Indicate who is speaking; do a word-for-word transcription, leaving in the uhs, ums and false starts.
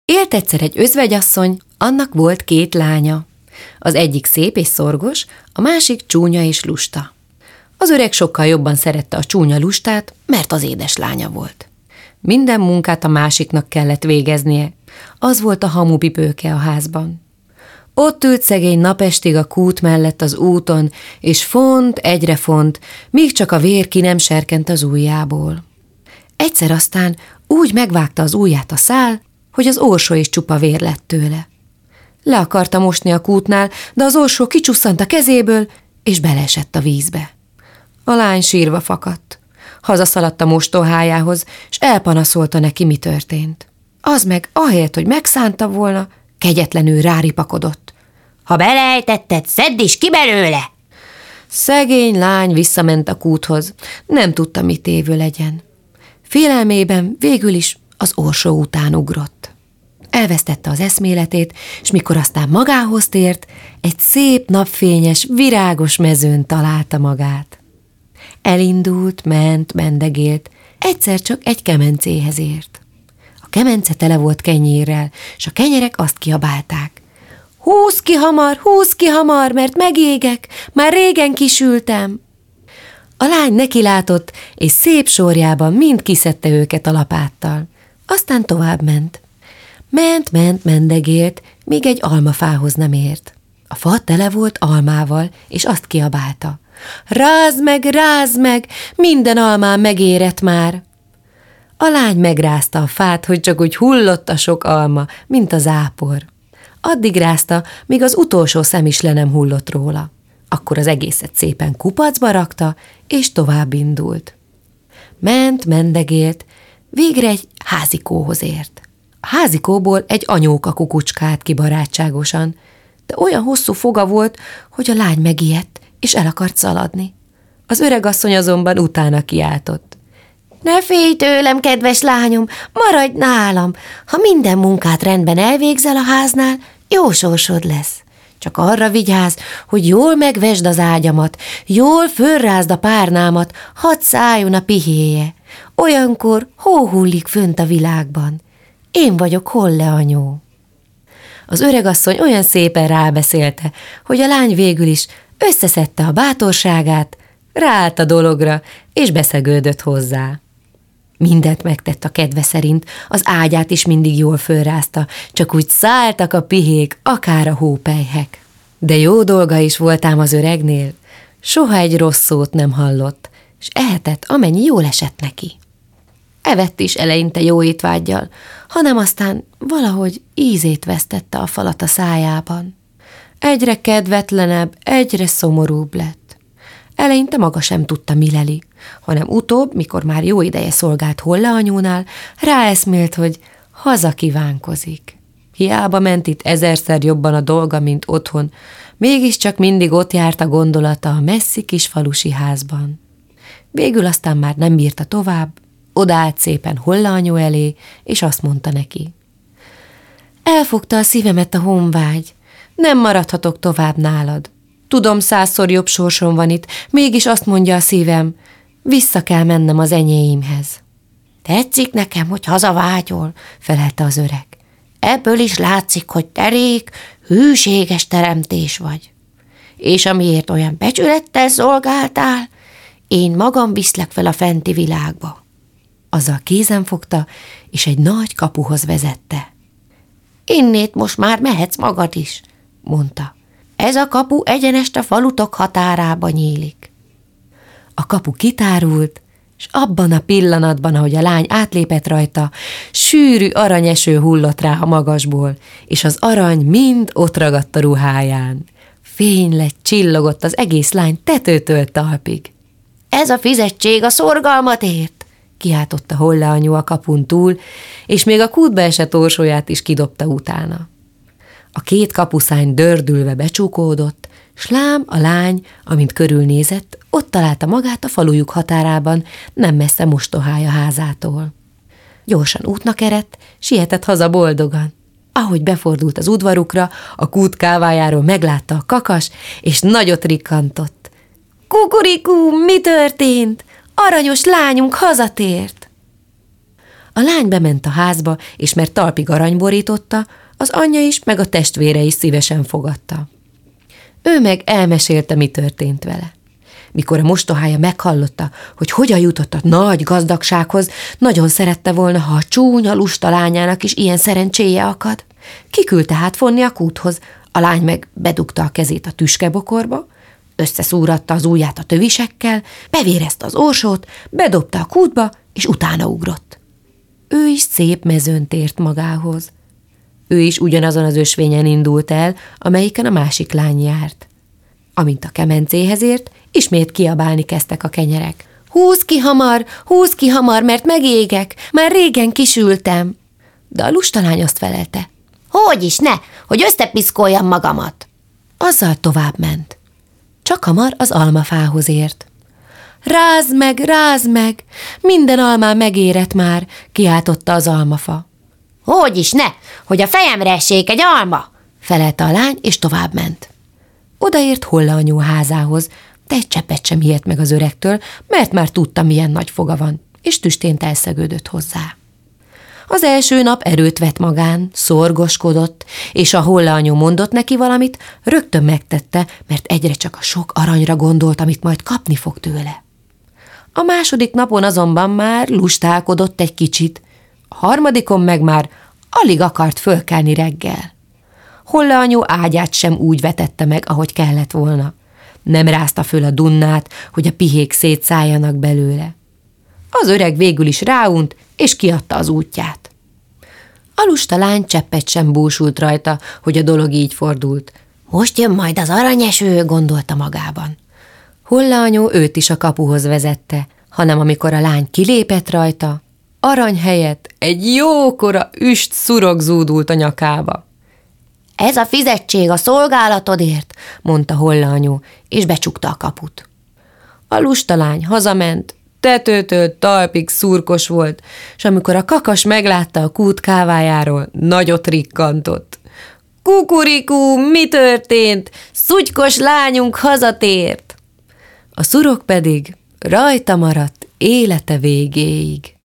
Speaker 1: Élt egyszer egy özvegyasszony, annak volt két lánya. Az egyik szép és szorgos, a másik csúnya és lusta. Az öreg sokkal jobban szerette a csúnya lustát, mert az édes lánya volt. Minden munkát a másiknak kellett végeznie. Az volt a hamupipőke a házban. Ott ült szegény napestig a kút mellett az úton, és font, egyre font, míg csak a vér ki nem serkent az ujjából. Egyszer aztán úgy megvágta az ujját a szál, hogy az orsó is csupa vér lett tőle. Le akarta mosni a kútnál, de az orsó kicsusszant a kezéből, és beleesett a vízbe. A lány sírva fakadt. Hazaszaladt a mostohájához, és elpanaszolta neki, mi történt. Az meg, ahelyett, hogy megszánta volna, kegyetlenül ráripakodott. Ha belejtetted, szedd is ki belőle! Szegény lány visszament a kúthoz, nem tudta, mit tévő legyen. Félelmében végül is az orsó után ugrott. Elvesztette az eszméletét, és mikor aztán magához tért, egy szép, napfényes, virágos mezőn találta magát. Elindult, ment, mendegélt, egyszer csak egy kemencéhez ért. A kemence tele volt kenyérrel, és a kenyerek azt kiabálták. Húzz ki hamar, húzz ki hamar, mert megégek, már régen kisültem. A lány nekilátott, és szép sorjában mind kiszedte őket a lapáttal. Aztán tovább ment. Ment, ment, mendegélt, míg egy almafához nem ért. A fa tele volt almával, és azt kiabálta. Rázd meg, rázd meg, minden almám megérett már. A lány megrázta a fát, hogy csak úgy hullott a sok alma, mint a zápor. Addig rázta, míg az utolsó szem is le nem hullott róla. Akkor az egészet szépen kupacba rakta, és tovább indult. Ment, mendegélt, végre egy házikóhoz ért. A házikóból egy anyóka kukucskált ki barátságosan, de olyan hosszú foga volt, hogy a lány megijedt, és el akart szaladni. Az öregasszony azonban utána kiáltott. Ne félj tőlem, kedves lányom, maradj nálam, ha minden munkát rendben elvégzel a háznál, jó sorsod lesz. Csak arra vigyázz, hogy jól megvesd az ágyamat, jól fölrázd a párnámat, hadd szálljon a pihéje. Olyankor hó hullik fönt a világban. Én vagyok Holle anyó. Az öregasszony olyan szépen rábeszélte, hogy a lány végül is összeszedte a bátorságát, ráállt a dologra, és beszegődött hozzá. Mindent megtett a kedve szerint, az ágyát is mindig jól fölrázta, csak úgy szálltak a pihék, akár a hópelyhek. De jó dolga is volt ám az öregnél, soha egy rossz szót nem hallott, és ehetett, amennyi jól esett neki. Evett is eleinte jó étvággyal, hanem aztán valahogy ízét vesztette a falat a szájában. Egyre kedvetlenebb, egyre szomorúbb lett. Eleinte maga sem tudta, mi leli, hanem utóbb, mikor már jó ideje szolgált Holle anyónál, ráeszmélt, hogy haza kívánkozik. Hiába ment itt ezerszer jobban a dolga, mint otthon, mégiscsak mindig ott járt a gondolata a messzi kis falusi házban. Végül aztán már nem bírta tovább, odaállt szépen Holle anyó elé, és azt mondta neki. Elfogta a szívemet a honvágy, nem maradhatok tovább nálad. Tudom, százszor jobb sorsom van itt, mégis azt mondja a szívem, vissza kell mennem az enyéimhez. Tetszik nekem, hogy hazavágyol, felelte az öreg. Ebből is látszik, hogy terék, hűséges teremtés vagy. És amiért olyan becsülettel szolgáltál, én magam viszlek fel a fenti világba. Azzal kézen fogta, és egy nagy kapuhoz vezette. Innét most már mehetsz magad is, mondta. Ez a kapu egyenest a falutok határába nyílik. A kapu kitárult, és abban a pillanatban, ahogy a lány átlépett rajta, sűrű aranyeső hullott rá a magasból, és az arany mind ott ragadt a ruháján. Fény lett, csillogott az egész lány tetőtől talpig. Ez a fizetség a szorgalmatért, kiáltotta Holle anyu a kapun túl, és még a kútba esett orsóját is kidobta utána. A két kapuszány dördülve becsukódott, s lám a lány, amint körülnézett, ott találta magát a falujuk határában, nem messze mostohája házától. Gyorsan útnak eredt, sietett haza boldogan. Ahogy befordult az udvarukra, a kút kávájáról meglátta a kakas, és nagyot rikkantott. Kukurikú, mi történt? Aranyos lányunk hazatért! A A lány bement a házba, és mert talpig arany borította, az anyja is, meg a testvére is szívesen fogadta. Ő meg elmesélte, mi történt vele. Mikor a mostohája meghallotta, hogy hogyan jutott a nagy gazdagsághoz, nagyon szerette volna, ha a csúnya, lusta lányának is ilyen szerencséje akad. Kiküldte hát fonni a kúthoz, a lány meg bedugta a kezét a tüskebokorba, összeszúratta az ujját a tövisekkel, bevérezte az orsót, bedobta a kútba, és utána ugrott. Ő is szép mezőn tért magához. Ő is ugyanazon az ösvényen indult el, amelyiken a másik lány járt. Amint a kemencéhez ért, ismét kiabálni kezdtek a kenyerek. Húzz ki hamar, húzz ki hamar, mert megégek, már régen kisültem. De a lusta lány azt felelte. Hogy is ne, hogy összepiszkoljam magamat. Azzal tovább ment. Csak hamar az almafához ért. Rázd meg, rázd meg, minden almán megérett már, kiáltotta az almafa. Hogy is ne, hogy a fejemre essék egy alma, felelte a lány, és tovább ment. Odaért Holla anyó házához, de egy cseppet sem ijedt meg az öregtől, mert már tudta, milyen nagy foga van, és tüstént elszegődött hozzá. Az első nap erőt vett magán, szorgoskodott, és a Holla anyó mondott neki valamit, rögtön megtette, mert egyre csak a sok aranyra gondolt, amit majd kapni fog tőle. A második napon azonban már lustálkodott egy kicsit, a harmadikon meg már alig akart fölkelni reggel. Holla anyó ágyát sem úgy vetette meg, ahogy kellett volna. Nem rázta föl a dunnát, hogy a pihék szétszálljanak belőle. Az öreg végül is ráunt, és kiadta az útját. A lusta lány cseppet sem búsult rajta, hogy a dolog így fordult. Most jön majd az aranyeső, gondolta magában. Holla anyó őt is a kapuhoz vezette, hanem amikor a lány kilépett rajta, arany helyett egy jókora üst szurok zúdult a nyakába. Ez a fizetség a szolgálatodért, mondta Holla anyó, és becsukta a kaput. A lusta lány hazament, tetőtől talpig szurkos volt, és amikor a kakas meglátta a kút kávájáról, nagyot rikkantott. Kukurikú, mi történt? Szutykos lányunk hazatért! A szurok pedig rajta maradt élete végéig.